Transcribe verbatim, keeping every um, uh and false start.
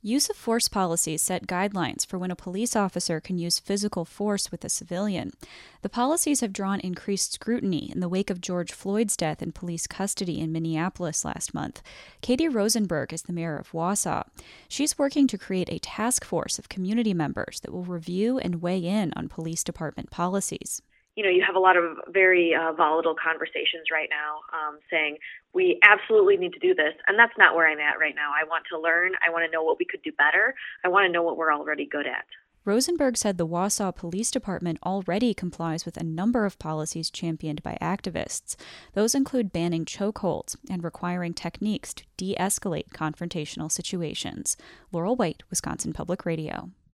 Use of force policies set guidelines for when a police officer can use physical force with a civilian. The policies have drawn increased scrutiny in the wake of George Floyd's death in police custody in Minneapolis last month. Katie Rosenberg is the mayor of Wausau. She's working to create a task force of community members that will review and weigh in on police department policies. You know, you have a lot of very uh, volatile conversations right now um, saying we absolutely need to do this. And that's not where I'm at right now. I want to learn. I want to know what we could do better. I want to know what we're already good at. Rosenberg said the Wausau Police Department already complies with a number of policies championed by activists. Those include banning chokeholds and requiring techniques to de-escalate confrontational situations. Laurel White, Wisconsin Public Radio.